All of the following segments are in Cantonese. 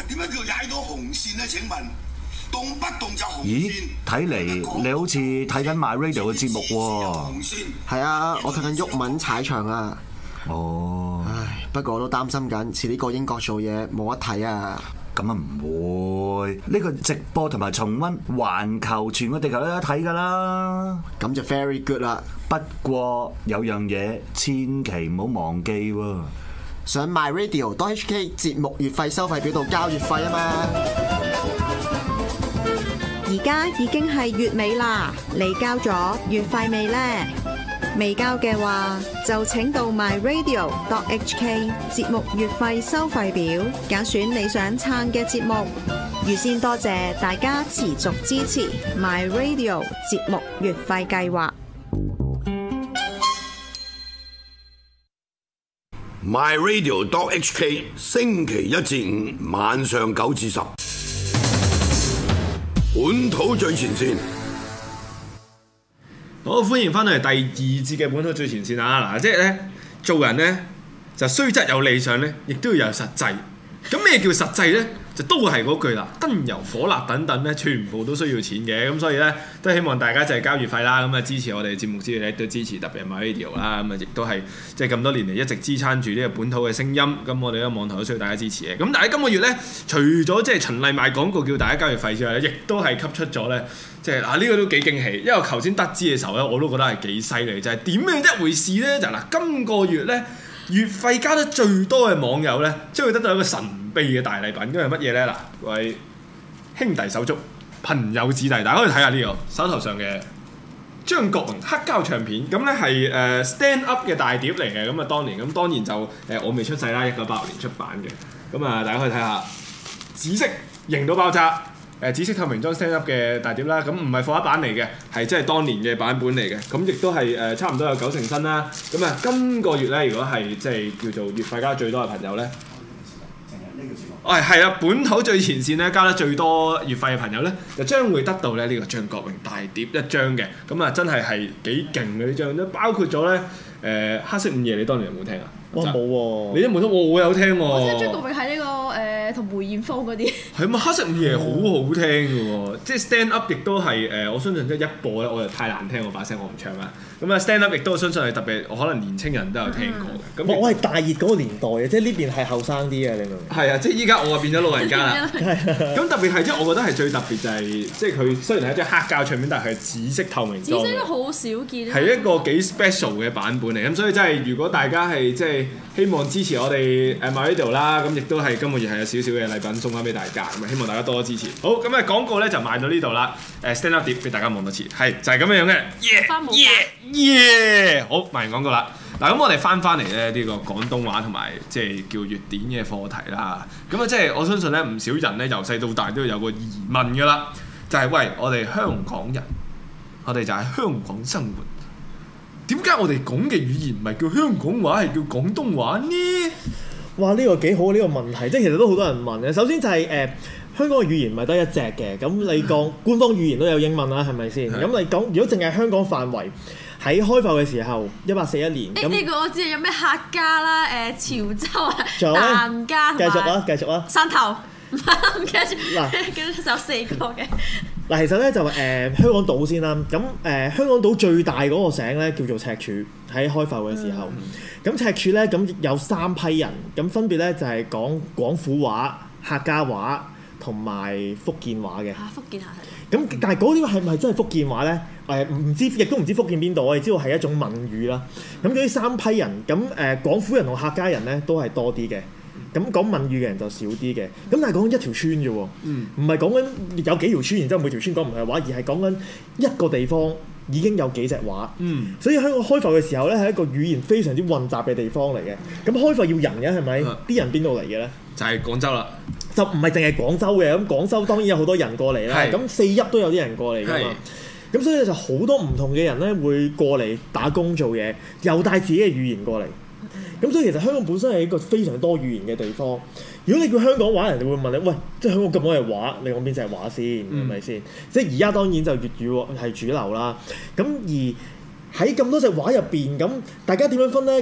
點解叫踩到紅線咧？請問動不動就紅咦線？ 睇嚟你好似睇緊 My Radio 嘅節目喎。 紅線係啊，我睇緊毓民踩場啊。 哦， 唉，不過我都擔心緊，遲啲過英國做嘢冇得睇啊。 咁啊唔會，呢個直播同埋重溫環球全個地球都有得睇㗎啦。 咁就 very good 啦。 不過有樣嘢千祈唔好忘記喎。 上 myradio.hk 節目月費收費表度交月費啊嘛。 而家已經係月尾啦，你交咗月費未呢？未交嘅話，就請到 myradio.hk 節目月費收費表，揀選你想撐嘅節目。預先多謝大家持續支持 myradio 節目月費計劃。 myradio.hk 星期一至五晚上9至10，本土最前線。 好，歡迎翻到嚟第二節嘅本土最前線啊！嗱，即係咧做人咧就雖則有理想咧，亦都要有實際。咁咩叫實際咧？就都係嗰句啦，燈油火蠟等等咧，全部都需要錢嘅。咁所以咧，都希望大家就係交月費啦，咁啊支持我哋節目之餘咧，都支持特別係 MyRadio 啦。咁啊，亦都係即係咁多年嚟一直支撐住呢個本土嘅聲音。咁我哋呢個網台都需要大家支持嘅。咁但係今個月咧，除咗即係循例賣廣告叫大家交月費之外咧，亦都係吸出咗咧，即係嗱呢個都幾驚喜，因為我頭先得知嘅時候咧，我都覺得係幾犀利，就係點樣一回事咧？就嗱，今個月咧月費加得最多嘅網友咧，將會得到一個神秘嘅大禮品，因為乜嘢咧？嗱，各位兄弟手足、朋友子弟，大家可以睇下呢個手頭上嘅張國榮黑膠唱片，咁咧係Stand Up 嘅大碟嚟嘅，咁啊當年，咁當然就我未出世啦，1986年出版嘅，咁啊大家可以睇下紫色型到爆炸。紫色透明裝 Stand Up 嘅大碟啦，咁唔係貨一版嚟嘅，係即係當年嘅版本嚟嘅，咁亦都係差唔多有9成新啦。咁啊，今個月咧，如果係即係叫做月費加最多嘅朋友咧，係啊，本土最前線咧交得最多月費嘅朋友咧，就將會得到咧呢個張國榮大碟一張嘅，咁啊真係幾勁嘅呢張，都包括咗咧黑色午夜，你當年有冇聽啊？ 我冇喎， 你都冇聽，我有聽喎。 我知張國榮喺呢個同梅艷芳嗰啲。係嘛？黑色午夜好好聽嘅喎，即係 Stand Up 亦都係我相信即係一播咧，我就太難聽，我把聲我唔唱啦。咁啊 Stand Up 亦都相信係特別，可能年青人都有聽過嘅。咁我係大熱嗰個年代嘅，即係呢邊係後生啲嘅，你明唔明？ 係啊，即係依家我變咗老人家啦。咁特別係即係我覺得係最特別就係即係佢雖然係一張黑膠唱片，但係佢係紫色透明裝。 紫色都好少見。 係一個幾 special 嘅版本嚟，咁所以真係如果大家係即係希望支持我哋MyRadio啦，咁亦都係今個月係有少少嘅禮品送翻俾大家，咁希望大家多多支持。好，咁啊廣告咧就賣到呢度啦。Stand Up 碟俾大家望多次，係就係咁樣嘅。耶！好，賣完廣告啦。嗱，咁我哋翻嚟咧呢個廣東話同埋即係叫粵典嘅課題啦。咁啊，即係我相信咧唔少人咧由細到大都有個疑問㗎啦，就係喂我哋香港人，我哋就喺香港生活。點解我哋講嘅語言唔係叫香港話，係叫廣東話呢？ 哇！呢個幾好呢個問題，即係其實都好多人問嘅。首先就係香港嘅語言唔係得一隻嘅，咁你講官方語言都有英文啦，係咪先？咁你講如果淨係香港範圍喺開埠嘅時候，1841年咁呢個我知有咩客家啦、潮州啊、疍家， 繼續啊， 汕頭唔記得咗，記得有4個嘅。 嗱，其實咧就香港島先啦，咁香港島最大嗰個省咧叫做赤柱，喺開埠嘅時候，咁赤柱咧咁有3批人，咁分別咧就係講廣府話、客家話同埋福建話嘅。 福建話係。咁但係嗰啲係咪真係福建話咧？唔知，亦都唔知福建邊度，我哋知道係一種閩語啦。咁嗰啲3批人，咁廣府人同客家人咧都係多啲嘅。咁講閩語嘅人就少啲嘅，咁但係講緊一條村啫喎，唔係講緊有幾條村，然之後每條村講唔同嘅話，而係講緊一個地方已經有幾隻話，所以香港開埠嘅時候咧係一個語言非常之混雜嘅地方嚟嘅。咁開埠要人嘅係咪？啲人邊度嚟嘅咧？ 就係廣州啦， 就唔係淨係廣州嘅，咁廣州當然有好多人過嚟啦，咁4邑都有啲人過嚟㗎嘛。咁所以就好多唔同嘅人咧會過嚟打工做嘢，又帶自己嘅語言過嚟。咁所以其實香港本身係一個非常多語言嘅地方。如果你叫香港話，人哋會問你：喂，即係香港咁多嘅話，你講邊隻話先？係咪先？即係而家當然就粵語係主流啦。咁而喺咁多隻話入邊，咁大家點樣分咧？咁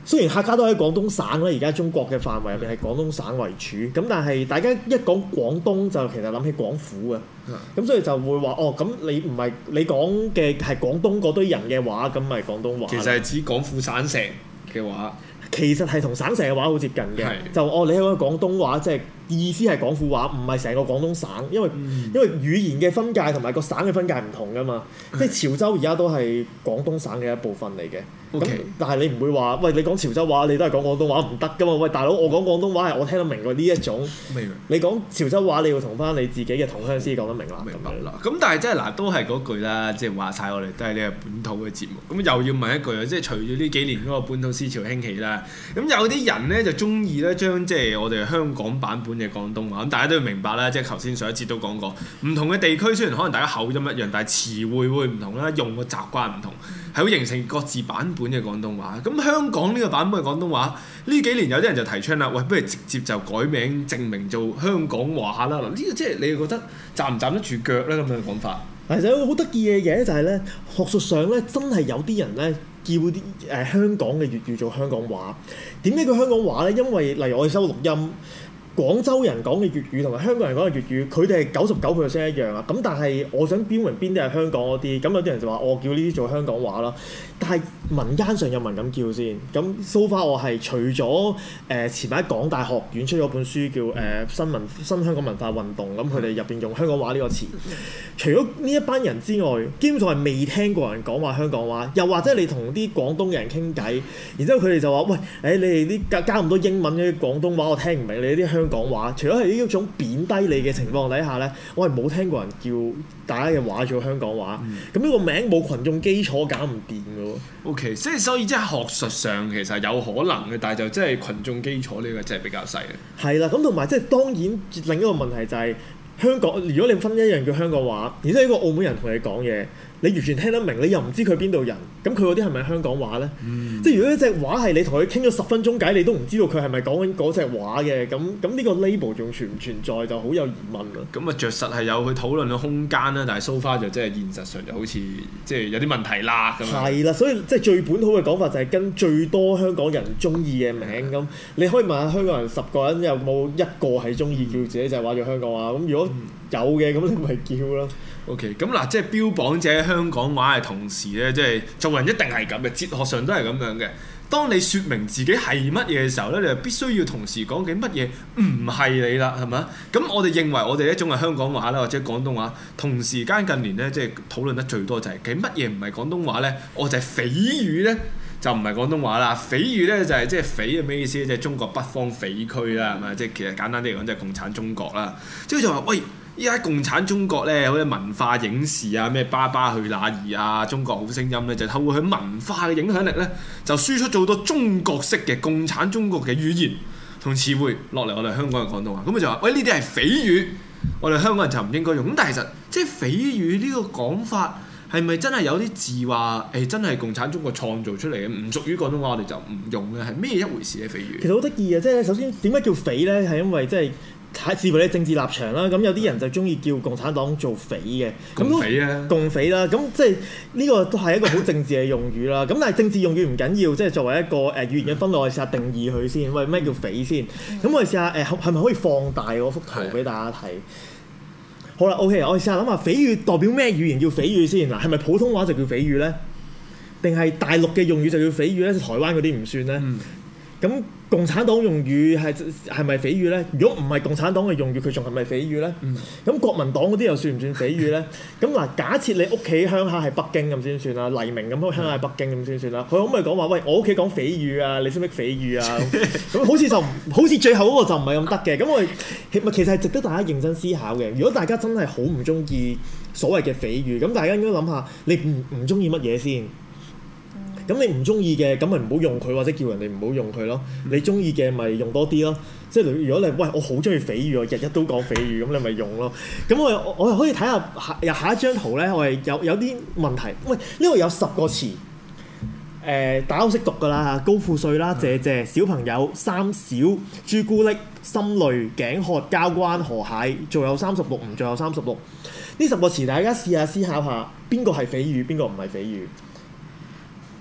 雖然客家都喺廣東省啦，而家中國嘅範圍入面係廣東省為主，咁但係大家一講廣東就其實諗起廣府啊，咁所以就會話咁你唔係你講嘅係廣東嗰堆人嘅話，咁咪廣東話。 其實係指廣府省城嘅話， 其實係同省城嘅話好接近嘅，就你係講廣東話即係。意思係廣府話，唔係成個廣東省，因為語言嘅分界同埋個省嘅分界唔同噶嘛。即係潮州而家都係廣東省嘅一部分嚟嘅。咁但係你唔會話，喂，你講潮州話，你都係講廣東話唔得噶嘛？喂，大佬，我講廣東話係我聽得明喎呢一種。你講潮州話，你要同翻你自己嘅同鄉先講得明啦。 明白啦。咁但係真係嗱，都係嗰句啦，即係話晒我哋都係呢個本土嘅節目。咁又要問一句啊，即係隨住呢幾年嗰個本土思潮興起啦，咁有啲人咧就中意咧將即係我哋香港版本嘅廣東話，咁大家都要明白啦，即係頭先上一節都講過，唔同嘅地區雖然可能大家口音一樣，但係詞彙會唔同啦，用嘅習慣唔同，係會形成各自版本嘅廣東話。咁香港呢個版本嘅廣東話，呢幾年有啲人就提倡啦，喂，不如直接就改名正名做香港話啦。嗱，呢個即係你覺得站唔站得住腳咧？咁樣嘅講法。其實有個好得意嘅嘢就係咧，學術上咧真係有啲人咧叫啲香港嘅粵語做香港話。點解叫香港話咧？因為例如我哋收錄音。廣州人講嘅粵語同埋香港人講嘅粵語，佢哋係99%一樣啊！咁但係我想標明邊啲係香港嗰啲，咁有啲人就話我叫呢啲做香港話啦。但係民間上有冇人咁叫先？咁 so far 我係除咗前排港大學院出咗本書叫新香港文化運動，咁佢哋入邊用香港話呢個詞。除咗呢一班人之外，基本上係未聽過人講話香港話。又或者你同啲廣東嘅人傾偈，然之後佢哋就話：喂，你哋啲加咁多英文嘅廣東話，我聽唔明。你啲香港話，除咗係呢一種貶低你嘅情況底下咧，我係冇聽過人叫大家嘅話做香港話。咁呢個名冇群眾基礎搞唔掂嘅喎。 OK， 所以即係學術上其實有可能嘅，但係就真係群眾基礎呢個真係比較細嘅。 係啦，咁同埋即係當然另一個問題就係香港，如果你分一樣叫香港話，然之後一個澳門人同你講嘢，你完全聽得明，你又唔知佢邊度人，咁佢嗰啲係咪香港話咧？即係如果一隻話係你同佢傾咗10分鐘偈，你都唔知道佢係咪講緊嗰隻話嘅，咁呢個 label 仲存唔存在就好有疑問啦。 咁啊，着實係有去討論嘅空間啦，但係 so far 就真係現實上就好似即係有啲問題啦咁樣。係啦，所以即係最本土嘅講法就係跟最多香港人中意嘅名咁。你可以問下香港人10個人有冇一個係中意叫自己就係話做香港話？咁如果有嘅，咁你咪叫咯。 OK， 咁嗱，即係標榜者香港話嘅同時咧，即係做人一定係咁嘅，哲學上都係咁樣嘅。當你説明自己係乜嘢嘅時候咧，你就必須要同時講緊乜嘢唔係你啦，係咪？咁我哋認為我哋一種係香港話啦，或者廣東話。同時間近年咧，即係討論得最多就係究竟乜嘢唔係廣東話咧？我就係匪語咧，就唔係廣東話啦。匪語咧就係即係匪係咩意思咧？即係中國北方匪區啦，係咪？即係其實簡單啲嚟講，就係共產中國啦。即係就話喂。依家共產中國咧，好似文化影視啊，咩爸爸去哪兒啊，中國好聲音咧，就透過佢文化嘅影響力咧，就輸出咗好多中國式嘅共產中國嘅語言同詞彙落嚟我哋香港嘅廣東話。咁佢就話：喂，呢啲係匪語，我哋香港人就唔應該用。咁但係其實即係匪語呢個講法係咪真係有啲字話真係共產中國創造出嚟嘅，唔屬於廣東話我哋就唔用咧？係咩一回事咧？匪語其實好得意嘅，即係首先點解叫匪咧？係因為即係。視乎你政治立場啦，咁有啲人就中意叫共產黨做匪嘅，共匪啊，共匪啦，咁即係呢個都係一個好政治嘅用語啦。咁但係政治用語唔緊要，即係作為一個語言嘅分類，我哋試下定義佢先。喂，咩叫匪先？咁我哋試下係咪可以放大嗰幅圖俾大家睇？好啦 ，OK，我哋試下諗下匪語代表咩語言叫匪語先嗱？係咪普通話就叫匪語咧？定係大陸嘅用語就叫匪語咧？台灣嗰啲唔算咧？咁共產黨用語係咪匪語咧？如果唔係共產黨嘅用語，佢仲係咪匪語咧？咁國民黨嗰啲又算唔算匪語咧？咁嗱，假設你屋企鄉下係北京咁先算啦，黎明咁鄉下係北京咁先算啦。佢可唔可以講話喂，我屋企講匪語啊？你識唔識匪語啊？咁好似最後嗰個就唔係咁得嘅。咁我哋其實係值得大家認真思考嘅。如果大家真係好唔中意所謂嘅匪語，咁大家應該諗下，你唔中意乜嘢先？咁你唔中意嘅，咁咪唔好用佢，或者叫人哋唔好用佢咯。你中意嘅咪用多啲咯。即係如果你喂我好中意匪語，我日日都講匪語，咁你咪用咯。咁我又可以睇下下一張圖咧，我係有啲問題。喂，呢度有10個詞，大家都識讀㗎啦，高富帥啦、謝謝、小朋友、三小、朱古力、心累、頸渴、交關、河蟹，仲有36，唔仲有36。呢10個詞，大家試下思考下，邊個係匪語，邊個唔係匪語？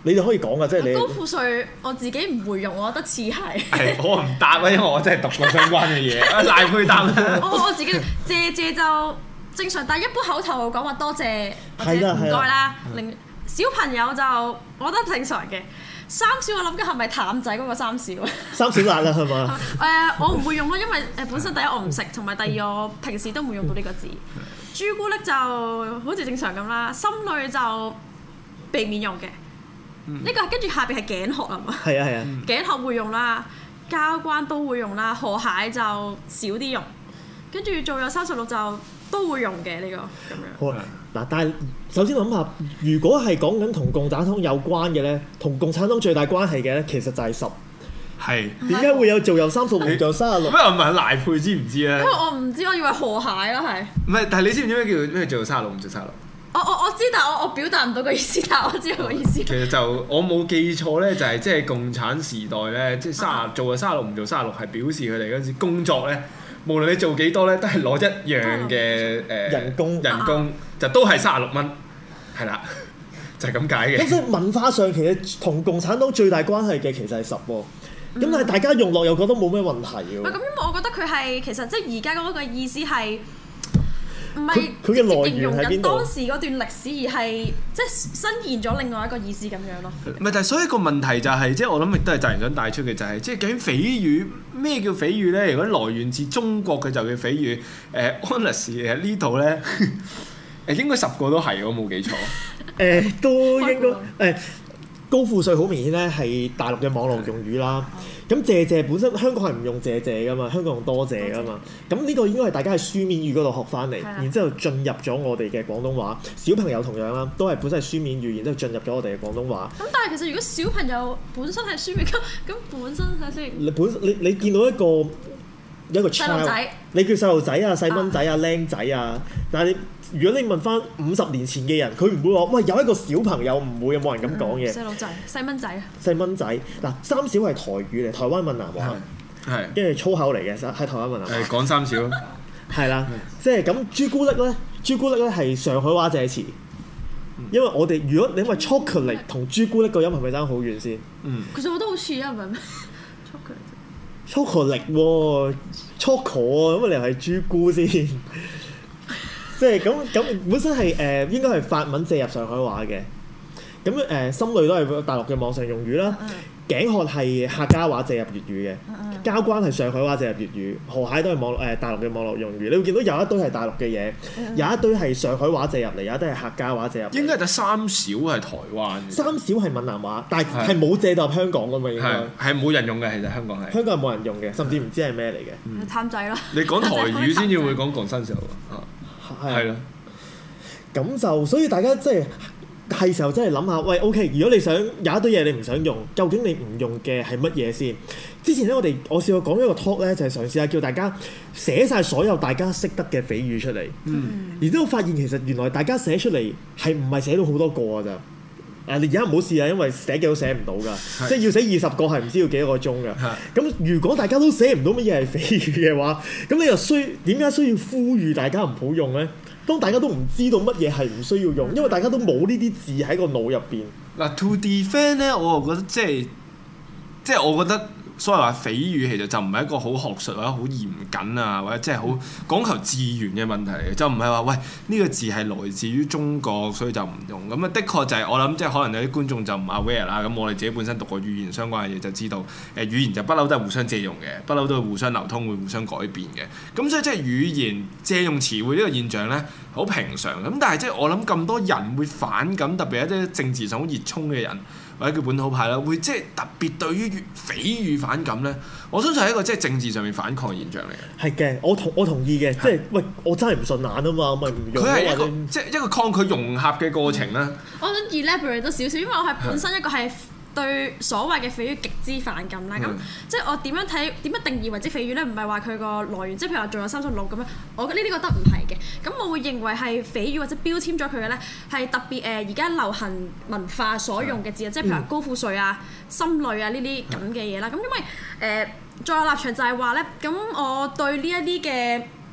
你哋可以講噶，即係你高富帥我自己唔會用，我覺得似係。 係我唔答啊，因為我真係讀過相關嘅嘢，賴佢答啦。 我自己謝就正常，但係一般口頭講話多謝或者唔該啦。令小朋友就我覺得正常嘅。三小我諗緊係咪淡仔嗰個三小？ 三小辣啦係嘛？ 我唔會用咯，因為本身第一我唔食，同埋第二我平時都唔會用到呢個字。朱古力就好似正常咁啦，心裏就避免用嘅。呢個跟住下邊係頸殼啊嘛。係啊。頸殼會用啦，交關都會用啦，河蟹就少啲用。跟住仲有36就都會用嘅呢個咁樣。 好嗱，但係首先諗下，如果係講緊同共產黨有關嘅咧，同共產黨最大關係嘅咧，其實就係10。 係點解會有做有36，做36？ 咩我問賴佩知唔知啊？ 因為我唔知，我以為河蟹咯係。 唔係，但係你知唔知咩叫做36唔做36？ 我知，但係我表達唔到個意思，但係我知道個意思。 其實就我冇記錯咧，就係即係共產時代咧，即係做36唔做36，係表示佢哋嗰陣時工作咧，無論你做幾多咧，都係攞一樣嘅人工就都係36蚊，係啦，就係咁解嘅。 咁所以文化上其實同共產黨最大關係嘅其實係10喎。咁但係大家用落又覺得冇咩問題喎。 咁因為我覺得佢係其實即係而家嗰個意思係唔係佢嘅來源喺邊度？ 當時嗰段歷史而係即係伸延咗另外一個意思咁樣咯。 唔係，但係所以個問題就係即係我諗亦都係責任想帶出嘅就係即係究竟匪語咩叫匪語咧？如果來源自中國嘅就叫匪語。Honest 呢度咧應該10個都係，我冇記錯。 都應該高富帥好明顯咧係大陸嘅網絡用語啦。咁謝謝本身香港係唔用謝謝噶嘛，香港用多謝噶嘛。咁呢個應該係大家喺書面語嗰度學翻嚟，然之後進入咗我哋嘅廣東話。小朋友同樣啦，都係本身係書面語，然之後進入咗我哋嘅廣東話。 咁但係其實如果小朋友本身係書面咁本身睇先。 你見到一個細路仔， 你叫細路仔啊、細蚊仔啊、僆仔啊，但係如果你問翻50年前嘅人，佢唔會話喂有一個小朋友，唔會有冇人咁講嘅。 細路仔、細蚊仔啊。 細蚊仔嗱，三小係台語嚟，台灣閩南話， 係跟住粗口嚟嘅，喺台灣閩南話。 講三小。 係啦，即係咁朱古力咧係上海話借詞，因為我哋如果你因為 chocolate 同朱古力個音係咪爭好遠先？ 其實我都好似啊，唔係咩 ？chocolate 喎 choco 啊，咁你又係朱古先，即係咁本身係應該係法文借入上海話嘅，咁心裏都係大陸嘅網上用語啦。頸殼係客家話借入粵語嘅，交關係上海話借入粵語，河蟹都係大陸嘅網絡用語。你會見到有一堆係大陸嘅嘢，有一堆係上海話借入嚟，有一堆係客家話借入嚟。 應該係得三小係台灣。三小係閩南話，但係冇借到入香港㗎嘛，應該係冇人用嘅，其實香港係。香港係冇人用嘅，甚至唔知係咩嚟嘅。 貪仔咯。 你講台語先至會講廣新時候係咯。咁就所以大家即係時候真係諗下，喂 OK， 如果你想有一堆嘢你唔想用，究竟你唔用嘅係乜嘢先？之前咧我試過講一個 talk 咧，就係嘗試下叫大家寫晒所有大家識得嘅匪語出嚟。然之後發現其實原來大家寫出嚟係唔係寫到好多個㗎咋？你而家唔好試啊，因為寫幾都寫唔到㗎，即係要寫20個係唔知要幾多個鐘㗎。咁如果大家都寫唔到乜嘢係匪語嘅話，咁你又點解需要呼籲大家唔好用咧？當大家都唔知道乜嘢係唔需要用，因為大家都冇呢啲字喺個腦入邊。 嗱 ，to defend 咧，我又覺得即係我覺得所謂話匪語其實就唔係一個好學術或者好嚴謹啊，或者即係好講求字源嘅問題嚟嘅，就唔係話喂呢個字係來自於中國，所以就唔用。咁啊，的確就係我諗，即係可能有啲觀眾就唔 aware 啦。咁我哋自己本身讀過語言相關嘅嘢，就知道語言就不嬲都係互相借用嘅，不嬲都會互相流通，會互相改變嘅。咁所以即係語言借用詞彙呢個現象咧，好平常。咁但係即係我諗咁多人會反感，特別係一啲政治上好熱衷嘅人。或者叫本土派啦，會即係特別對於匪語反感咧，我相信係一個即係政治上面反抗嘅現象嚟嘅。係嘅， 我同意嘅，即係喂，我真係唔順眼啊嘛，咪唔用。佢係一個即係一個抗拒融合嘅過程啦。 我想 elaborate 多少少，因為我係本身一個係對所謂嘅匪語極之反感啦。咁即係我點樣定義為之匪語咧？唔係話佢個來源，即係譬如話仲有36咁樣，我呢啲覺得唔係嘅。咁我會認為係匪語或者標籤咗佢嘅咧，係特別而家流行文化所用嘅字啊，即係譬如話高富帥啊、心累啊呢啲咁嘅嘢啦。咁因為在我立場就係話咧，咁我對呢一啲嘅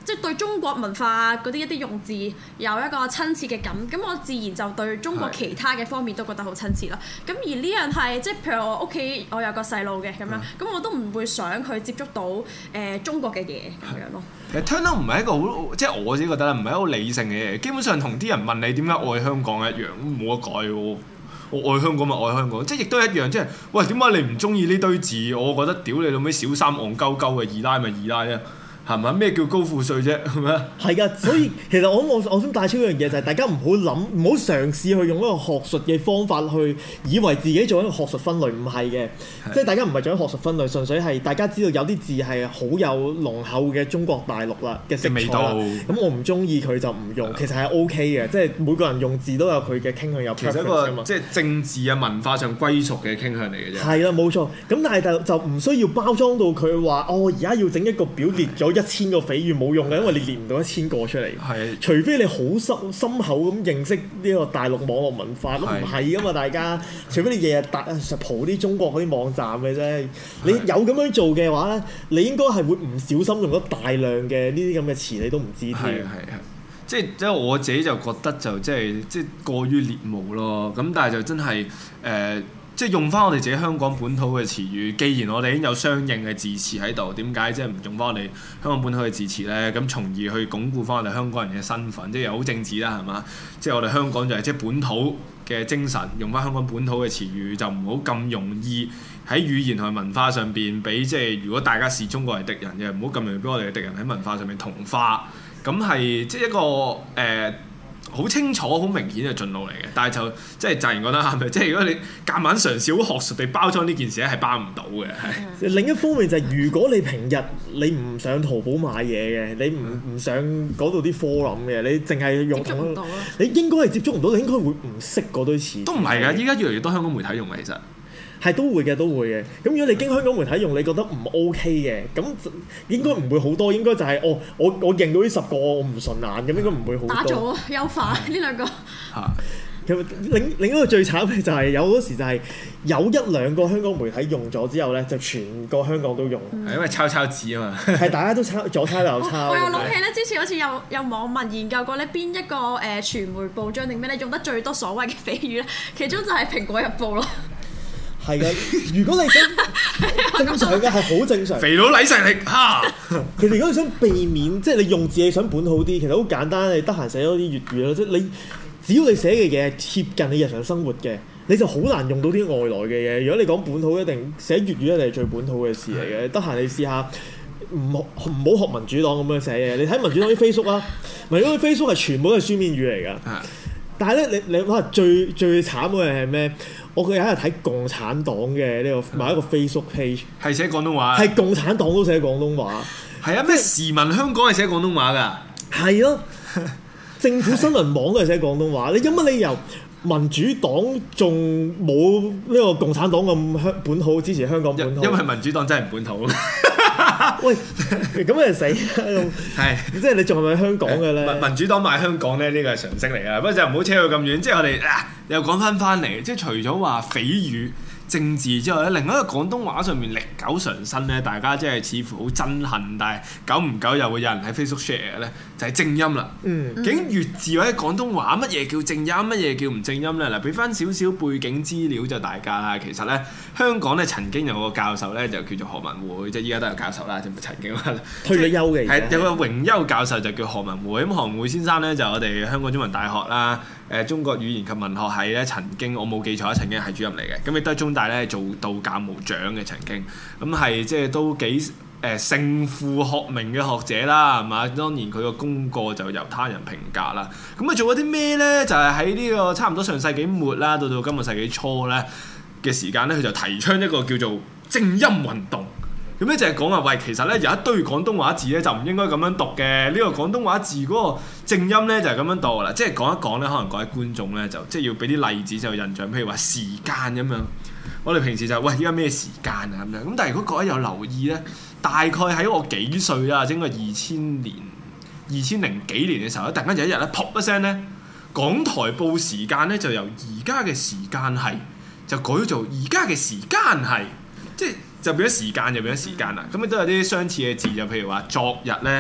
即係對中國文化嗰啲一啲用字有一個親切嘅感，咁我自然就對中國其他嘅方面都覺得好親切啦。咁而呢樣係即係譬如我屋企我有個細路嘅咁樣，咁我都唔會想佢接觸到中國嘅嘢咁樣咯。 其實 turn out 唔係一個好，即係我自己覺得咧，唔係一個好理性嘅嘢。基本上同啲人問你點解愛香港一樣，冇得改喎。我愛香港咪愛香港，即係亦都一樣，即係喂點解你唔中意呢堆字？我覺得屌你老味小三戇鳩鳩嘅二奶咪二奶啊！係咪？咩叫高富帥啫？係咪？係㗎，所以其實我想帶出一樣嘢就係大家唔好諗，唔好嘗試去用一個學術嘅方法去以為自己做一個學術分類，唔係嘅。即係大家唔係做緊學術分類，純粹係大家知道有啲字係好有濃厚嘅中國大陸啦嘅色彩啦。咁我唔中意佢就唔用，其實係 OK 嘅。即係每個人用字都有佢嘅傾向，有其實一個即係政治啊文化上歸屬嘅傾向嚟嘅啫。 係啦，冇錯。咁但係就唔需要包裝到佢話而家要整一個表列咗1000個匪語冇用嘅，因為你列唔到1000個出嚟。係，除非你好深厚咁認識呢個大陸網絡文化，都唔係噶嘛，大家。除非你日日蒲啲中國嗰啲網站嘅啫。你有咁樣做嘅話咧，你應該係會唔小心用咗大量嘅呢啲咁嘅詞，你都唔知添。係， 即係我自己就覺得就即係過於獵巫咯。咁但係就真係即係用翻我哋自己香港本土嘅詞語，既然我哋已經有相應嘅字詞喺度，點解即係唔用翻我哋香港本土嘅字詞咧？咁從而去鞏固翻我哋香港人嘅身份，即係又好政治啦，係嘛？即係我哋香港就係即係本土嘅精神，用翻香港本土嘅詞語，就唔好咁容易喺語言同埋文化上邊俾即係如果大家視中國為敵人嘅，唔好咁容易俾我哋嘅敵人喺文化上面同化。咁係即係一個好清楚、好明顯嘅進路嚟嘅，但係就即係自然覺得係咪？即係如果你夾硬嘗試好學術地包裝呢件事咧，係包唔到嘅。 另一方面就係、是、如果你平日你唔上淘寶買嘢嘅，你唔上嗰度啲 forum 嘅，你淨係用接觸唔到， 你應該係接觸唔到，你應該會唔識嗰堆詞。 都唔係㗎，依家越嚟越多香港媒體用嘅，其實。 係都會嘅。咁如果你經香港媒體用，你覺得唔 OK 嘅，咁應該唔會好多，應該就係、是、我認到呢10個我唔順眼，咁應該唔會好多。 打咗優化呢兩個。 其實另一個最慘嘅就係有好多時就係有1-2個香港媒體用咗之後咧，就全個香港都用。 係因為抄字啊嘛。 係大家都左抄右抄。 我又諗起咧，之前好似有網民研究過咧，邊一個傳媒報章定咩咧用得最多所謂嘅匪語咧，其中就係《蘋果日報》咯。 係嘅，如果你想正常嘅係好正常。 肥佬禮勢力嚇。 其實如果你想避免，即係你用字你想本土啲，其實好簡單，你得閒寫多啲粵語啦。即係你只要你寫嘅嘢係貼近你日常生活嘅，你就好難用到啲外來嘅嘢。如果你講本土，一定寫粵語一定係最本土嘅事嚟嘅。得閒你試下唔好學民主黨咁樣寫嘢。你睇民主黨啲 Facebook 啦，民主黨啲 Facebook 係全部都係書面語嚟㗎。但係咧，你哇最慘嘅係咩？我有一日睇共產黨嘅呢個某一個 Facebook page， 係寫廣東話， 係共產黨都寫廣東話。係啊， 咩時聞香港係寫廣東話㗎？ 係咯，政府新聞網都係寫廣東話。你有乜理由民主黨仲冇呢個共產黨咁本土支持香港本土？ 因為民主黨真係唔本土。 喂，咁你死啦！係，即係你仲係咪香港嘅咧？ 民主黨賣香港咧，呢個係常識嚟㗎。不過就唔好扯到咁遠。即係我哋又講翻嚟，即係除咗話匪語政治之外咧，另外一個廣東話上面歷久常新咧，大家即係似乎好憎恨，但係久唔久又會有人喺 Facebook share 嘅咧，就係正音啦。究竟粵字或者廣東話乜嘢叫正音，乜嘢叫唔正音咧？嗱，俾翻少少背景資料就大家啦。其實咧，香港咧曾經有個教授咧，就叫做何文匯，即係依家都有教授啦，就唔係曾經啦， 退咗休嘅。 係有個榮休教授就叫何文匯。咁何文匯先生咧就我哋香港中文大學啦。中國語言及文學系咧曾經我冇記錯曾經係主任嚟嘅，咁亦都係中大咧做道教無長嘅曾經，咁係即係都幾勝負學名嘅學者啦，係嘛？當然佢個功過就由他人評價啦。咁佢做咗啲咩咧？就係喺呢個差唔多上世紀末啦，到今個世紀初咧嘅時間咧，佢就提倡一個叫做正音運動。咁咧就係講話，喂，其實咧有一堆廣東話字咧就唔應該咁樣讀嘅。呢個廣東話字嗰個正音咧就係咁樣讀啦。即係講一講咧，可能各位觀眾咧就即係要俾啲例子就有印象，譬如話時間咁樣。我哋平時就喂，依家咩時間啊咁樣。咁但係如果各位有留意咧，大概喺我幾歲啦，應該2000年、2000幾年嘅時候咧，突然間有一日咧，噗一聲咧，港台報時間咧就由而家嘅時間係就改咗做而家嘅時間係，即係。就變咗時間就變咗時間啦，咁亦都有啲相似嘅字，就譬如話昨日咧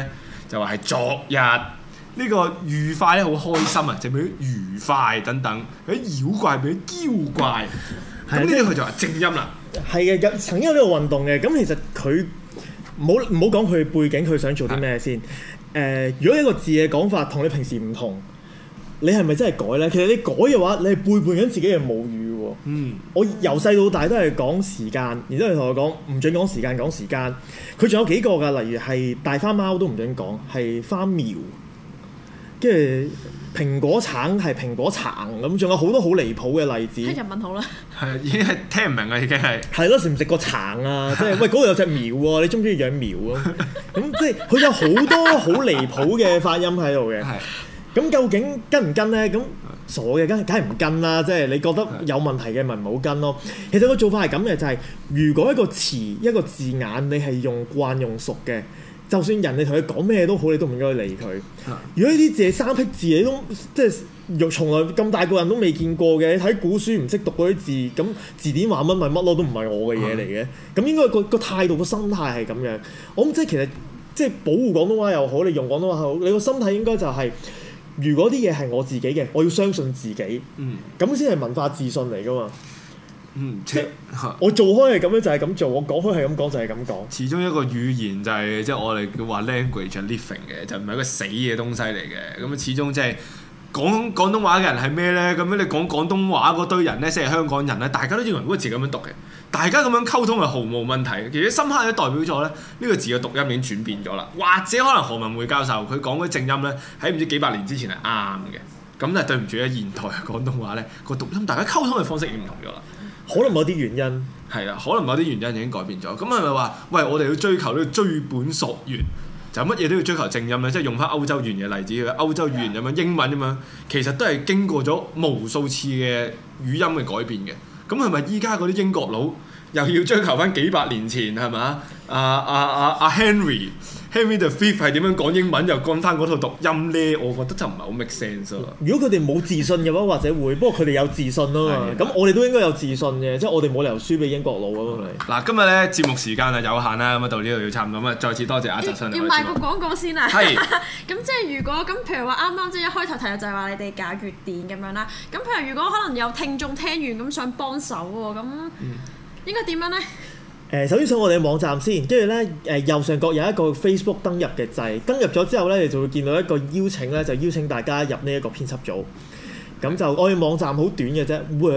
就話係昨日呢個愉快咧好開心啊，就變咗愉快等等，嗰啲妖怪變咗妖怪，咁呢啲佢就話正音啦。 係嘅，曾經有呢個運動嘅，咁其實佢唔好講佢背景，佢想做啲咩先？如果一個字嘅講法同你平時唔同，你係咪真係改咧？其實你改嘅話，你係背叛緊自己嘅母語喎。我由細到大都係講時間，然之後同我講唔準講時間，講時間。佢仲有幾個㗎，例如係大花貓都唔準講，係花苗，跟住蘋果橙係蘋果橙咁，仲有好多好離譜嘅例子。 聽日文好啦， 係已經係聽唔明啦，已經係。 係咯，食唔食過橙啊？即係喂嗰度有隻苗喎，你中唔中意養苗啊？咁即係佢有好多好離譜嘅發音喺度嘅。咁究竟跟唔跟咧？咁傻嘅，梗係唔跟啦。即係你覺得有問題嘅咪唔好跟咯。其實個做法係咁嘅，就係如果一個詞一個字眼你係用慣用熟嘅，就算人哋同佢講咩都好，你都唔應該理佢。如果呢啲字係生僻字，你都即係從來咁大個人都未見過嘅，你睇古書唔識讀嗰啲字，咁字典話乜咪乜咯，都唔係我嘅嘢嚟嘅。咁應該個態度個心態係咁樣。我諗即係其實即係保護廣東話又好，你用廣東話好，你個心態應該就係。如果啲嘢係我自己嘅，我要相信自己，咁先係文化自信嚟噶嘛。即係我做開係咁樣就係咁做，我講開係咁講就係咁講。 始終一個語言就係即係我哋叫話 language living 嘅，就唔係一個死嘅東西嚟嘅。咁始終即係講廣東話嘅人係咩咧？咁樣你講廣東話嗰堆人咧，即係香港人咧，大家都認為嗰個字咁樣讀嘅，大家咁樣溝通係毫無問題。其實深刻咧代表咗咧呢個字嘅讀音已經轉變咗啦。或者可能何文匯教授佢講嗰啲正音咧，喺唔知幾百年之前係啱嘅。咁但係對唔住咧，現代嘅廣東話咧個讀音，大家溝通嘅方式已經唔同咗啦。 可能某啲原因係啦，可能某啲原因已經改變咗。咁係咪話喂，我哋要追求呢個追本溯源？就乜嘢都要追求正音咧，即係用翻歐洲語言嘅例子，歐洲語言咁樣英文咁樣，其實都係經過咗無數次嘅語音嘅改變嘅。咁係咪依家嗰啲英國佬又要追求翻幾百年前係嘛？Henry the Fifth 係點樣講英文，又講翻嗰套讀音咧？我覺得就唔係好 make sense 咯。 如果佢哋冇自信嘅話，或者會，不過佢哋有自信啊嘛。咁我哋都應該有自信嘅，即係我哋冇理由輸俾英國佬啊嘛。 嗱，今日咧節目時間係有限啦，咁啊到呢度要差唔多，咁啊再次多謝阿澤上嚟。 要賣個廣告先啊！ 係。 咁即係如果咁，譬如話啱啱即係一開頭提到就係話你哋假月電咁樣啦。咁譬如如果可能有聽眾聽完咁想幫手喎，咁應該點樣咧？ 首先上我哋嘅網站先，跟住咧右上角有一個 Facebook 登入嘅掣，登入咗之後咧，你就會見到一個邀請咧，就邀請大家入呢一個編輯組。咁就我哋網站好短嘅啫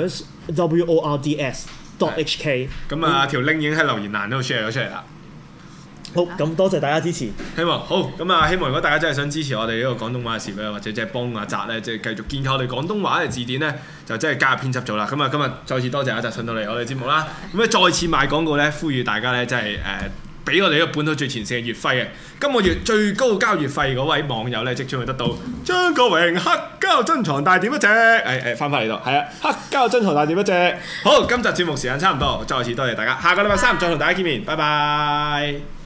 words.HK。咁啊條 link 已經喺留言欄度 share 咗出嚟啦。 好，咁多謝大家支持。 希望好咁啊！希望如果大家真係想支持我哋呢個廣東話嘅事咧，或者即係幫阿澤咧，即係繼續建構我哋廣東話嘅字典咧，就真係加入編輯組啦。咁啊，今日再次多謝阿澤上到嚟我哋節目啦。咁咧再次賣廣告咧，呼籲大家咧，即係俾我哋呢個本土最前線嘅月費嘅。今個月最高交月費嗰位網友咧，即將會得到張國榮黑膠珍藏大碟一隻。翻返嚟度，係啊，黑膠珍藏大碟一隻。好，今集節目時間差唔多，再次多謝大家。下個禮拜三再同大家見面，拜拜。